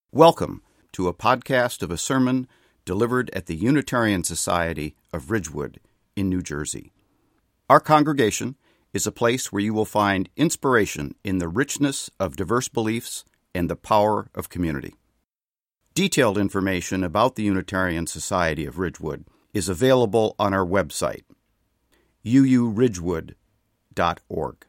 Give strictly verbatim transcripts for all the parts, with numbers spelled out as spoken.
Welcome to a podcast of a sermon delivered at the Unitarian Society of Ridgewood in New Jersey. Our congregation is a place where you will find inspiration in the richness of diverse beliefs and the power of community. Detailed information about the Unitarian Society of Ridgewood is available on our website, u u ridgewood dot org.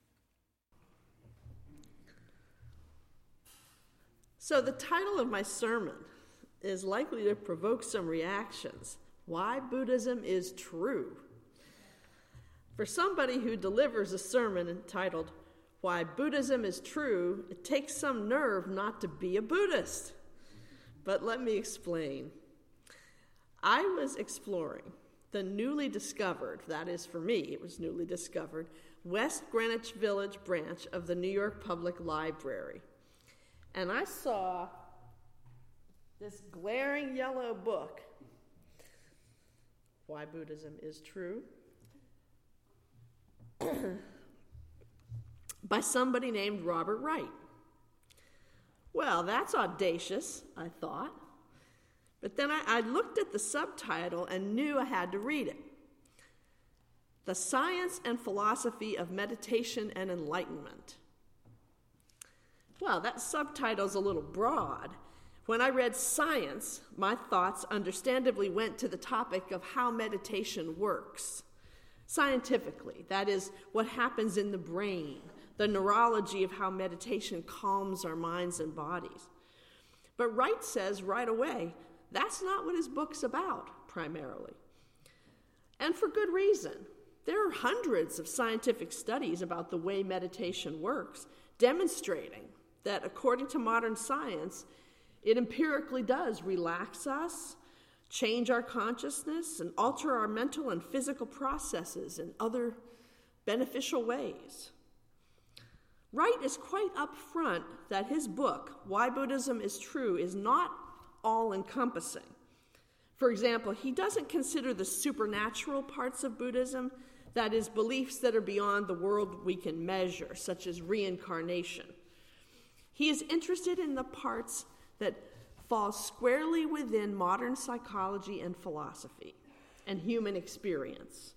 So the title of my sermon is likely to provoke some reactions. Why Buddhism is true. For somebody who delivers a sermon entitled, Why Buddhism is True, it takes some nerve not to be a Buddhist. But let me explain. I was exploring the newly discovered, that is for me, it was newly discovered, West Greenwich Village branch of the New York Public Library. And I saw this glaring yellow book, Why Buddhism is True, by somebody named Robert Wright. Well, that's audacious, I thought. But then I, I looked at the subtitle and knew I had to read it. The Science and Philosophy of Meditation and Enlightenment. Well, that subtitle's a little broad. When I read science, my thoughts understandably went to the topic of how meditation works. Scientifically, that is, what happens in the brain, the neurology of how meditation calms our minds and bodies. But Wright says right away, that's not what his book's about, primarily. And for good reason. There are hundreds of scientific studies about the way meditation works, demonstrating that according to modern science, it empirically does relax us, change our consciousness, and alter our mental and physical processes in other beneficial ways. Wright is quite upfront that his book, Why Buddhism is True, is not all-encompassing. For example, he doesn't consider the supernatural parts of Buddhism, that is, beliefs that are beyond the world we can measure, such as reincarnation. He is interested in the parts that fall squarely within modern psychology and philosophy and human experience.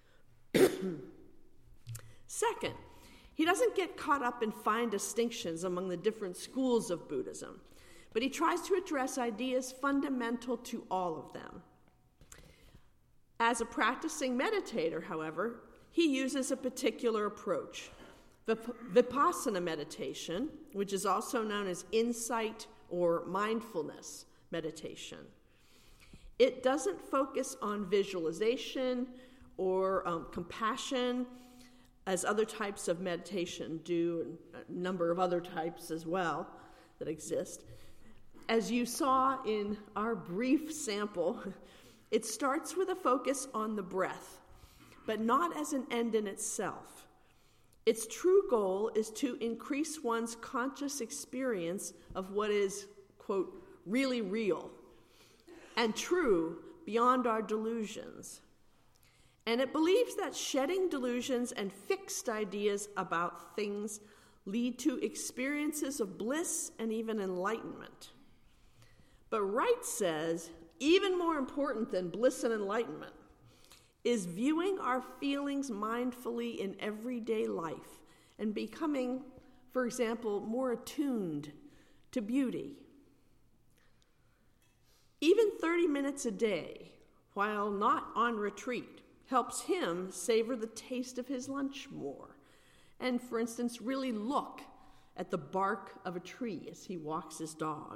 Second, he doesn't get caught up in fine distinctions among the different schools of Buddhism, but he tries to address ideas fundamental to all of them. As a practicing meditator, however, he uses a particular approach. Vipassana meditation, which is also known as insight or mindfulness meditation. It doesn't focus on visualization or um, compassion, as other types of meditation do, and a number of other types as well that exist. As you saw in our brief sample, it starts with a focus on the breath, but not as an end in itself. Its true goal is to increase one's conscious experience of what is, quote, really real and true beyond our delusions. And it believes that shedding delusions and fixed ideas about things lead to experiences of bliss and even enlightenment. But Wright says, even more important than bliss and enlightenment, is viewing our feelings mindfully in everyday life and becoming, for example, more attuned to beauty. Even thirty minutes a day, while not on retreat, helps him savor the taste of his lunch more and, for instance, really look at the bark of a tree as he walks his dog.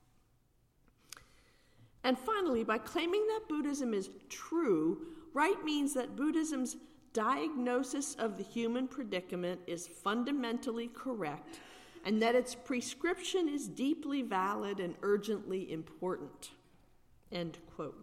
And finally, by claiming that Buddhism is true, Wright means that Buddhism's diagnosis of the human predicament is fundamentally correct and that its prescription is deeply valid and urgently important. End quote.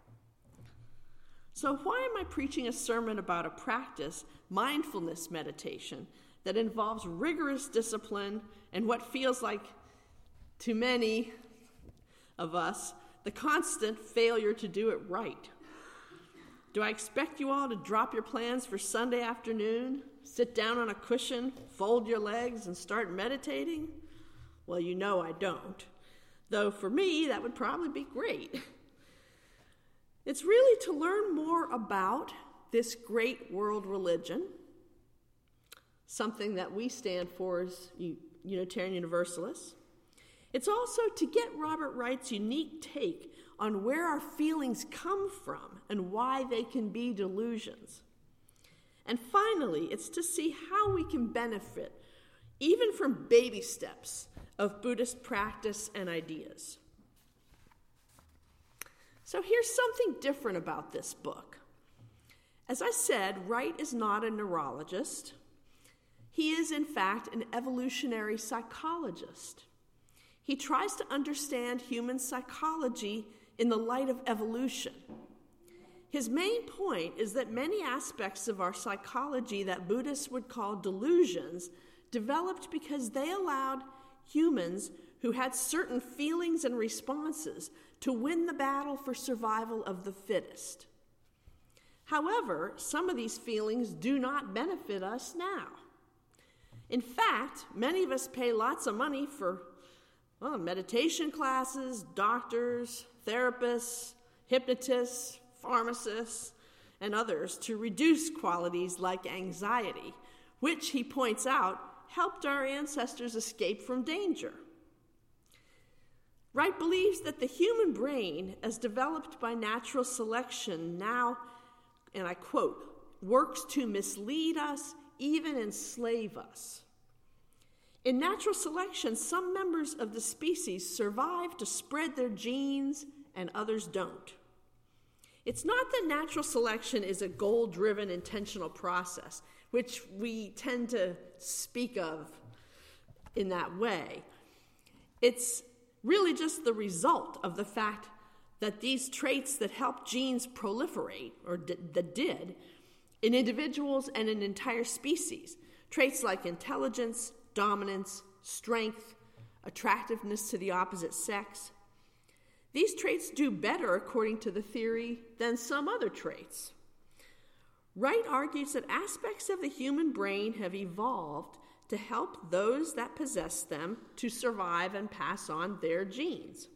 So why am I preaching a sermon about a practice, mindfulness meditation, that involves rigorous discipline and what feels like, to many of us, the constant failure to do it right? Do I expect you all to drop your plans for Sunday afternoon, sit down on a cushion, fold your legs, and start meditating? Well, you know I don't. Though for me, that would probably be great. It's really to learn more about this great world religion, something that we stand for as Unitarian Universalists. It's also to get Robert Wright's unique take on where our feelings come from and why they can be delusions. And finally, it's to see how we can benefit, even from baby steps, of Buddhist practice and ideas. So here's something different about this book. As I said, Wright is not a neurologist. He is, in fact, an evolutionary psychologist. He tries to understand human psychology in the light of evolution. His main point is that many aspects of our psychology that Buddhists would call delusions developed because they allowed humans who had certain feelings and responses to win the battle for survival of the fittest. However, some of these feelings do not benefit us now. In fact, many of us pay lots of money for well, meditation classes, doctors, therapists, hypnotists, pharmacists, and others to reduce qualities like anxiety, which, he points out, helped our ancestors escape from danger. Wright believes that the human brain, as developed by natural selection, now, and I quote, works to mislead us, even enslave us. In natural selection, some members of the species survive to spread their genes and others don't. It's not that natural selection is a goal-driven intentional process, which we tend to speak of in that way. It's really just the result of the fact that these traits that help genes proliferate, or d- that did, in individuals and in entire species, traits like intelligence, dominance, strength, attractiveness to the opposite sex, these traits do better, according to the theory, than some other traits. Wright argues that aspects of the human brain have evolved to help those that possess them to survive and pass on their genes.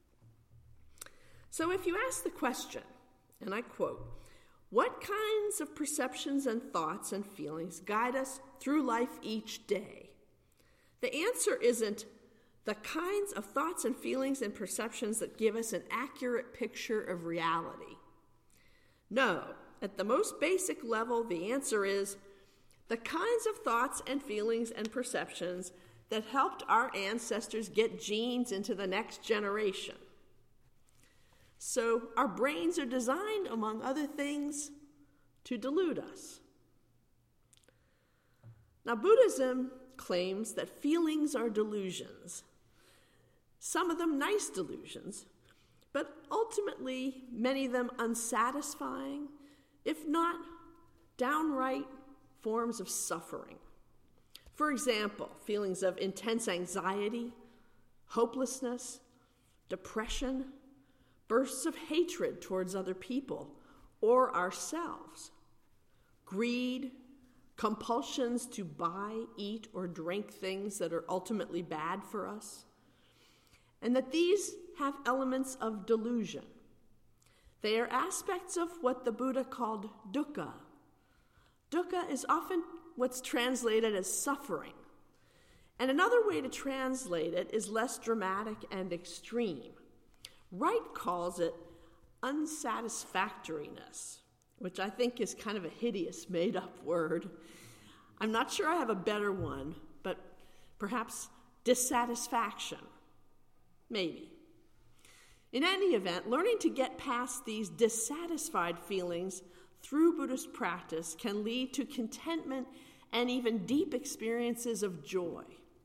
So if you ask the question, and I quote, "What kinds of perceptions and thoughts and feelings guide us through life each day?" The answer isn't the kinds of thoughts and feelings and perceptions that give us an accurate picture of reality. No, at the most basic level, the answer is the kinds of thoughts and feelings and perceptions that helped our ancestors get genes into the next generation. So our brains are designed, among other things, to delude us. Now, Buddhism claims that feelings are delusions, some of them nice delusions, but ultimately many of them unsatisfying, if not downright forms of suffering. For example, feelings of intense anxiety, hopelessness, depression, bursts of hatred towards other people or ourselves, greed, compulsions to buy, eat, or drink things that are ultimately bad for us, and that these have elements of delusion. They are aspects of what the Buddha called dukkha. Dukkha is often what's translated as suffering, and another way to translate it is less dramatic and extreme. Wright calls it unsatisfactoriness, which I think is kind of a hideous made-up word. I'm not sure I have a better one, but perhaps dissatisfaction. Maybe. In any event, learning to get past these dissatisfied feelings through Buddhist practice can lead to contentment and even deep experiences of joy.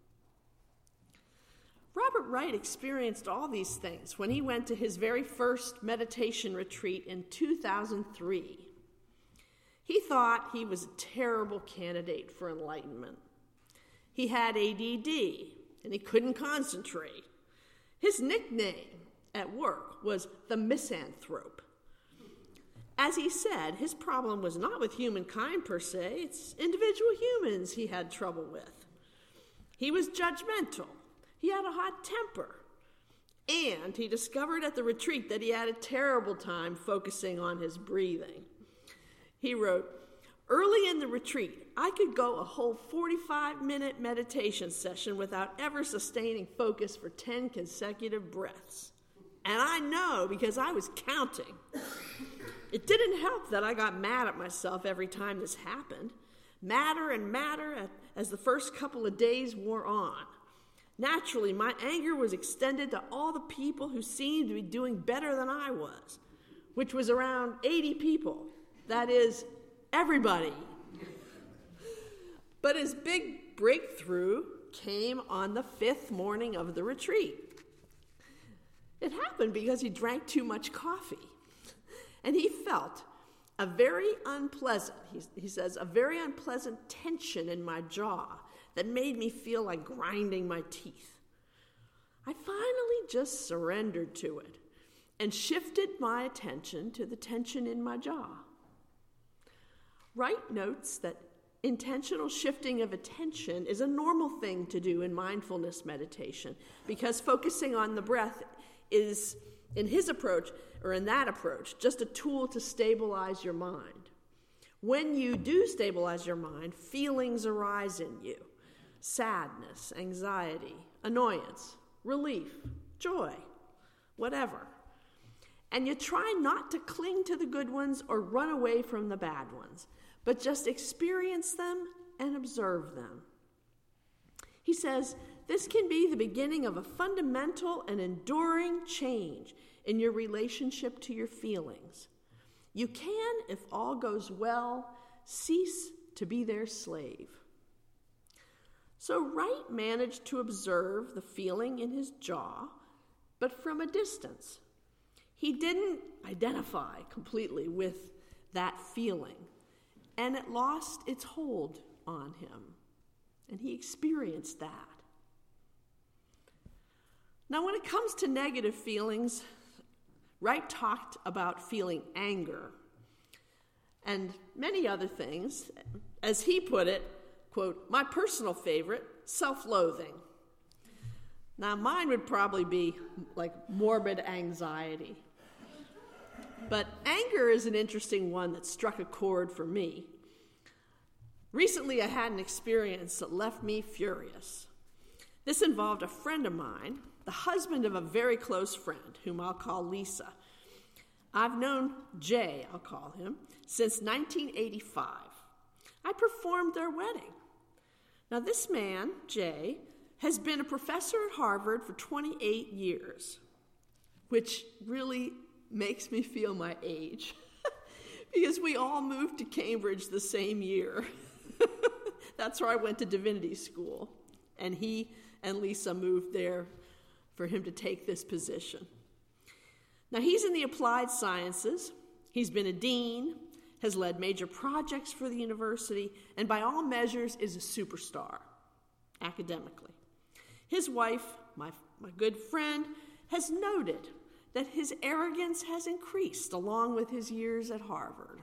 Robert Wright experienced all these things when he went to his very first meditation retreat in two thousand three. He thought he was a terrible candidate for enlightenment. He had A D D, and he couldn't concentrate. His nickname at work was the misanthrope. As he said, his problem was not with humankind per se, it's individual humans he had trouble with. He was judgmental. He had a hot temper. And he discovered at the retreat that he had a terrible time focusing on his breathing. He wrote, "Early in the retreat, I could go a whole forty-five minute meditation session without ever sustaining focus for ten consecutive breaths. And I know because I was counting. It didn't help that I got mad at myself every time this happened. Madder and madder as the first couple of days wore on. Naturally, my anger was extended to all the people who seemed to be doing better than I was, which was around eighty people. That is, everybody. But his big breakthrough came on the fifth morning of the retreat. It happened because he drank too much coffee, and he felt a very unpleasant, he, he says, a very unpleasant tension in my jaw that made me feel like grinding my teeth. I finally just surrendered to it and shifted my attention to the tension in my jaw." Wright notes that intentional shifting of attention is a normal thing to do in mindfulness meditation because focusing on the breath is, in his approach, or in that approach, just a tool to stabilize your mind. When you do stabilize your mind, feelings arise in you. Sadness, anxiety, annoyance, relief, joy, whatever. And you try not to cling to the good ones or run away from the bad ones, but just experience them and observe them. He says, this can be the beginning of a fundamental and enduring change in your relationship to your feelings. You can, if all goes well, cease to be their slave. So Wright managed to observe the feeling in his jaw, but from a distance. He didn't identify completely with that feeling, and it lost its hold on him, and he experienced that. Now, when it comes to negative feelings, Wright talked about feeling anger and many other things. As he put it, quote, "My personal favorite, self-loathing." Now, mine would probably be like morbid anxiety. But anger is an interesting one that struck a chord for me. Recently, I had an experience that left me furious. This involved a friend of mine, the husband of a very close friend, whom I'll call Lisa. I've known Jay, I'll call him, since nineteen eighty-five. I performed their wedding. Now, this man, Jay, has been a professor at Harvard for twenty-eight years, which really makes me feel my age, because we all moved to Cambridge the same year. That's where I went to divinity school, and he and Lisa moved there for him to take this position. Now, he's in the applied sciences. He's been a dean, has led major projects for the university, and by all measures is a superstar academically. His wife, my, my good friend, has noted that his arrogance has increased along with his years at Harvard.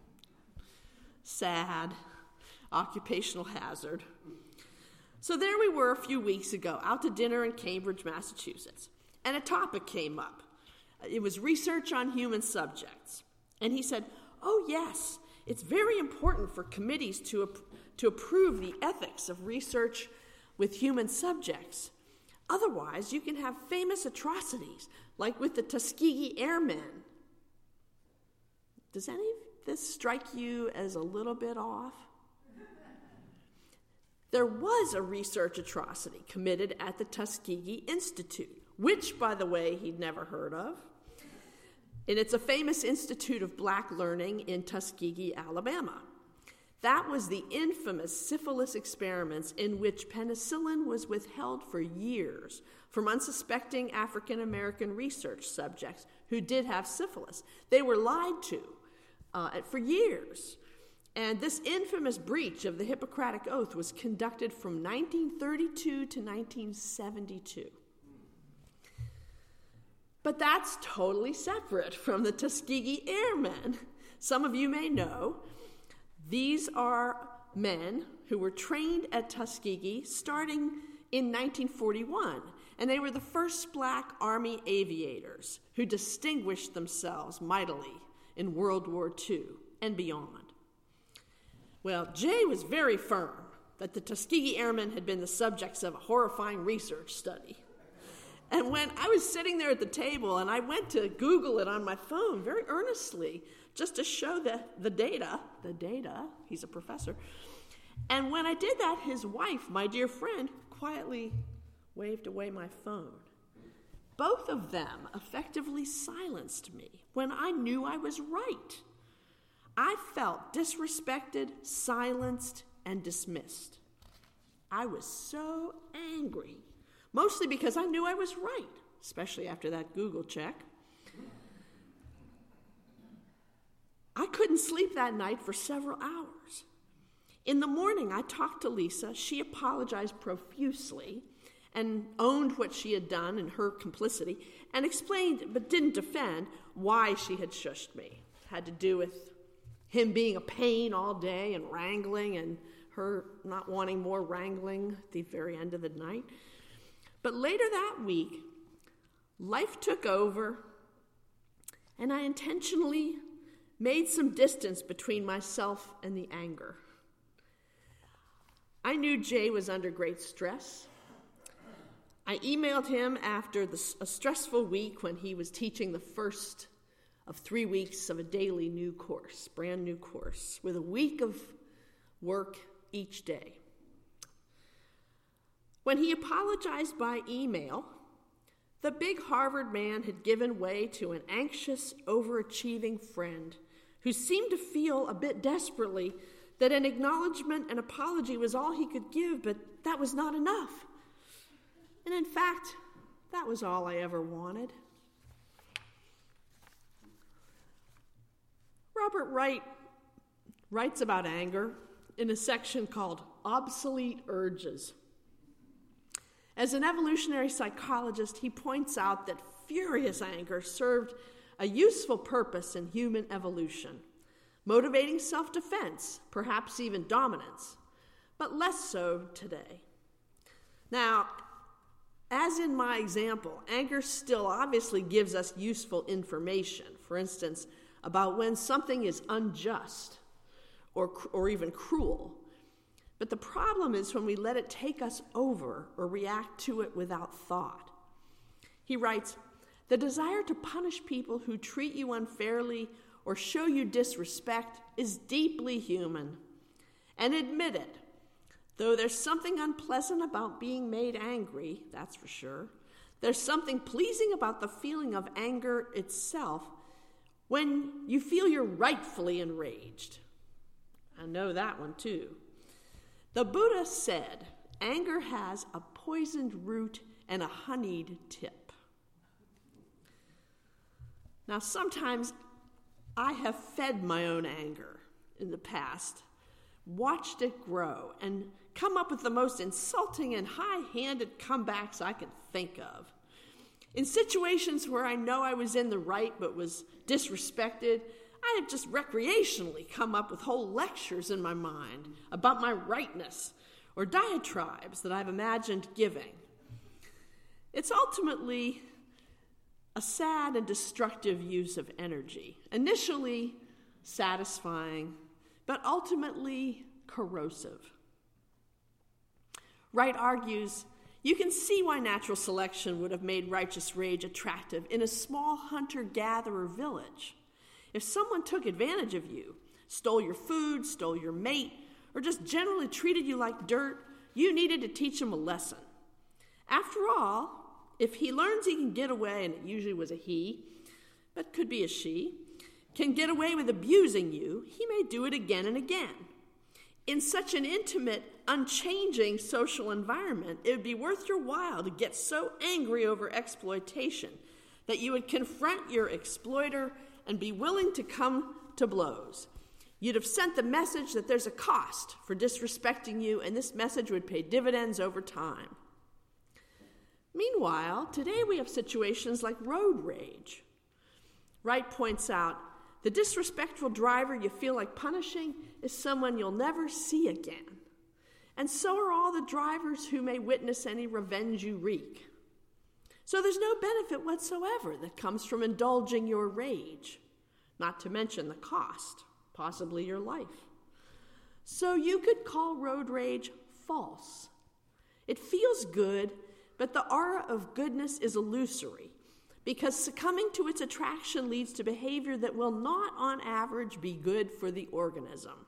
Sad, occupational hazard. So there we were a few weeks ago, out to dinner in Cambridge, Massachusetts, and a topic came up. It was research on human subjects. And he said, oh yes, it's very important for committees to, to approve the ethics of research with human subjects. Otherwise, you can have famous atrocities, like with the Tuskegee Airmen. Does any of this strike you as a little bit off? There was a research atrocity committed at the Tuskegee Institute, which, by the way, he'd never heard of. And it's a famous institute of black learning in Tuskegee, Alabama. That was the infamous syphilis experiments in which penicillin was withheld for years from unsuspecting African-American research subjects who did have syphilis. They were lied to uh, for years. And this infamous breach of the Hippocratic Oath was conducted from nineteen thirty-two to nineteen seventy-two. But that's totally separate from the Tuskegee Airmen. Some of you may know these are men who were trained at Tuskegee starting in nineteen forty-one and they were the first black Army aviators who distinguished themselves mightily in World War Two and beyond. Well, Jay was very firm that the Tuskegee Airmen had been the subjects of a horrifying research study. And when I was sitting there at the table and I went to Google it on my phone very earnestly just to show the, the data, the data, he's a professor, and when I did that, his wife, my dear friend, quietly waved away my phone. Both of them effectively silenced me when I knew I was right. I felt disrespected, silenced, and dismissed. I was so angry, mostly because I knew I was right, especially after that Google check. I couldn't sleep that night for several hours. In the morning, I talked to Lisa. She apologized profusely and owned what she had done and her complicity, and explained, but didn't defend, why she had shushed me. It had to do with him being a pain all day and wrangling, and her not wanting more wrangling at the very end of the night. But later that week, life took over, and I intentionally made some distance between myself and the anger. I knew Jay was under great stress. I emailed him after the, a stressful week when he was teaching the first of three weeks of a daily new course, brand new course, with a week of work each day. When he apologized by email, the big Harvard man had given way to an anxious, overachieving friend who seemed to feel a bit desperately that an acknowledgement and apology was all he could give, but that was not enough. And in fact, that was all I ever wanted. Robert Wright writes about anger in a section called Obsolete Urges. As an evolutionary psychologist, he points out that furious anger served a useful purpose in human evolution, motivating self-defense, perhaps even dominance, but less so today. Now, as in my example, anger still obviously gives us useful information, for instance, about when something is unjust or, or even cruel. But the problem is when we let it take us over or react to it without thought. He writes, "The desire to punish people who treat you unfairly or show you disrespect is deeply human. And admit it, though there's something unpleasant about being made angry, that's for sure, there's something pleasing about the feeling of anger itself when you feel you're rightfully enraged." I know that one too. The Buddha said, anger has a poisoned root and a honeyed tip. Now, sometimes I have fed my own anger in the past, watched it grow, and come up with the most insulting and high-handed comebacks I can think of. In situations where I know I was in the right but was disrespected, I have just recreationally come up with whole lectures in my mind about my rightness or diatribes that I've imagined giving. It's ultimately a sad and destructive use of energy, initially satisfying, but ultimately corrosive. Wright argues, you can see why natural selection would have made righteous rage attractive in a small hunter-gatherer village. If someone took advantage of you, stole your food, stole your mate, or just generally treated you like dirt, you needed to teach him a lesson. After all, if he learns he can get away, and it usually was a he, but could be a she, can get away with abusing you, he may do it again and again. In such an intimate, unchanging social environment, it would be worth your while to get so angry over exploitation that you would confront your exploiter and be willing to come to blows. You'd have sent the message that there's a cost for disrespecting you, and this message would pay dividends over time. Meanwhile, today we have situations like road rage. Wright points out, the disrespectful driver you feel like punishing is someone you'll never see again. And so are all the drivers who may witness any revenge you wreak. So there's no benefit whatsoever that comes from indulging your rage, not to mention the cost, possibly your life. So you could call road rage false. It feels good, but the aura of goodness is illusory, because succumbing to its attraction leads to behavior that will not, on average, be good for the organism.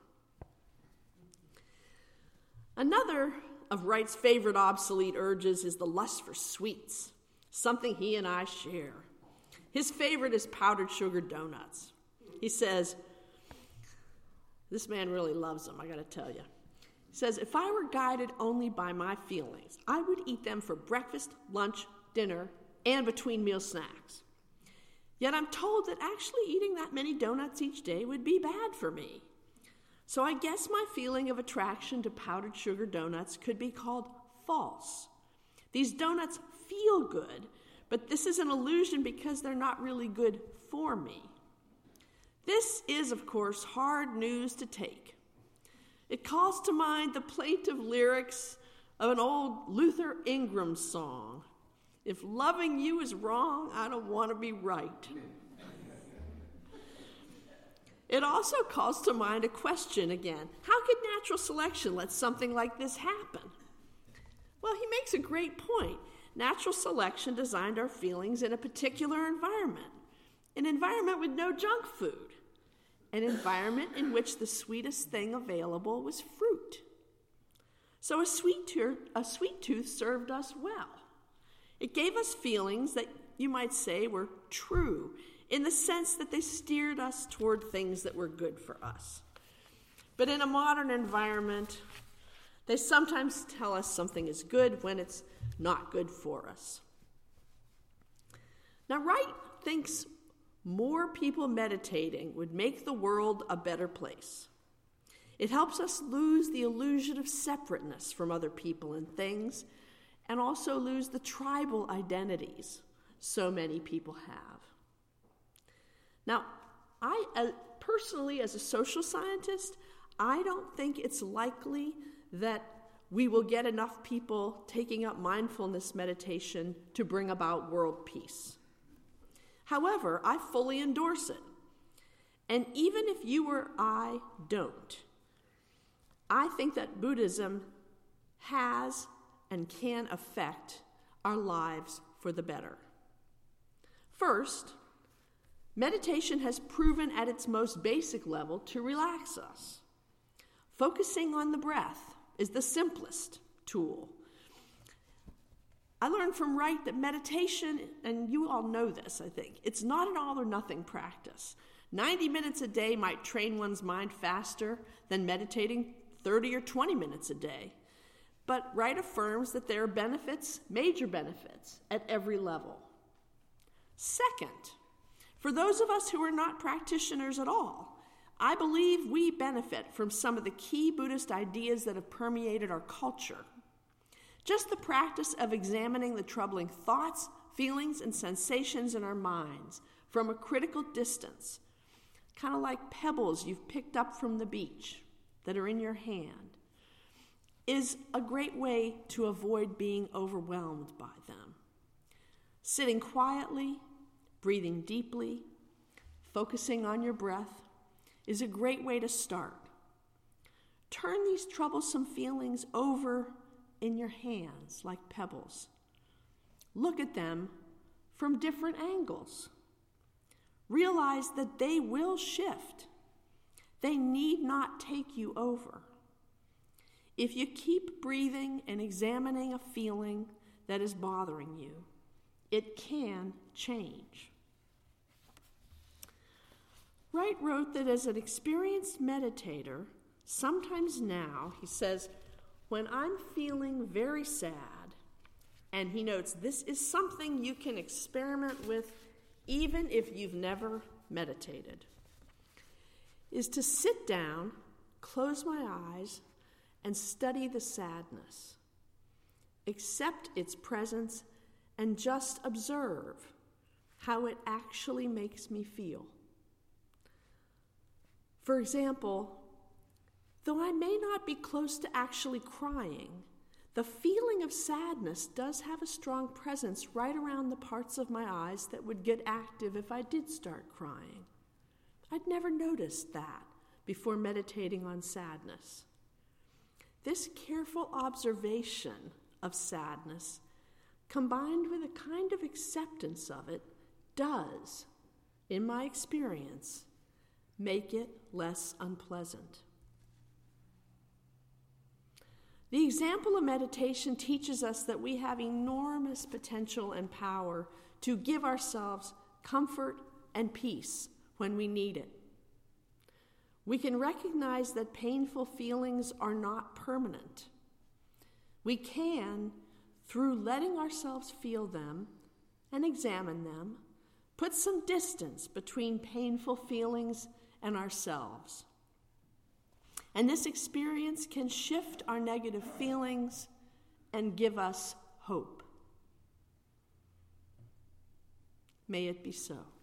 Another of Wright's favorite obsolete urges is the lust for sweets, something he and I share. His favorite is powdered sugar donuts. He says, this man really loves them, I gotta tell you. He says, if I were guided only by my feelings, I would eat them for breakfast, lunch, dinner, and between meal snacks. Yet I'm told that actually eating that many donuts each day would be bad for me. So I guess my feeling of attraction to powdered sugar donuts could be called false. These donuts feel good, but this is an illusion because they're not really good for me. This is, of course, hard news to take. It calls to mind the plaintive lyrics of an old Luther Ingram song. If loving you is wrong, I don't want to be right. It also calls to mind a question again. How could natural selection let something like this happen? Well, he makes a great point. Natural selection designed our feelings in a particular environment, an environment with no junk food, an environment in which the sweetest thing available was fruit. So a sweet tooth, a sweet tooth served us well. It gave us feelings that you might say were true, in the sense that they steered us toward things that were good for us. But in a modern environment, they sometimes tell us something is good when it's not good for us. Now, Wright thinks more people meditating would make the world a better place. It helps us lose the illusion of separateness from other people and things, and also lose the tribal identities so many people have. Now, I uh, personally, as a social scientist, I don't think it's likely that we will get enough people taking up mindfulness meditation to bring about world peace. However, I fully endorse it. And even if you or I don't, I think that Buddhism has and can affect our lives for the better. First, meditation has proven at its most basic level to relax us. Focusing on the breath is the simplest tool. I learned from Wright that meditation, and you all know this, I think, it's not an all or nothing practice. ninety minutes a day might train one's mind faster than meditating thirty or twenty minutes a day. But Wright affirms that there are benefits, major benefits, at every level. Second, for those of us who are not practitioners at all, I believe we benefit from some of the key Buddhist ideas that have permeated our culture. Just the practice of examining the troubling thoughts, feelings, and sensations in our minds from a critical distance, kind of like pebbles you've picked up from the beach that are in your hand, is a great way to avoid being overwhelmed by them. Sitting quietly, breathing deeply, focusing on your breath is a great way to start. Turn these troublesome feelings over in your hands like pebbles. Look at them from different angles. Realize that they will shift. They need not take you over. If you keep breathing and examining a feeling that is bothering you, it can change. Wright wrote that as an experienced meditator, sometimes now, he says, when I'm feeling very sad, and he notes this is something you can experiment with even if you've never meditated, is to sit down, close my eyes, and study the sadness. Accept its presence and just observe how it actually makes me feel. For example, though I may not be close to actually crying, The feeling of sadness does have a strong presence right around the parts of my eyes that would get active if I did start crying. I'd never noticed that before meditating on sadness. This careful observation of sadness, combined with a kind of acceptance of it, does, in my experience, make it less unpleasant. The example of meditation teaches us that we have enormous potential and power to give ourselves comfort and peace when we need it. We can recognize that painful feelings are not permanent. We can, through letting ourselves feel them and examine them, put some distance between painful feelings and ourselves. And this experience can shift our negative feelings and give us hope. May it be so.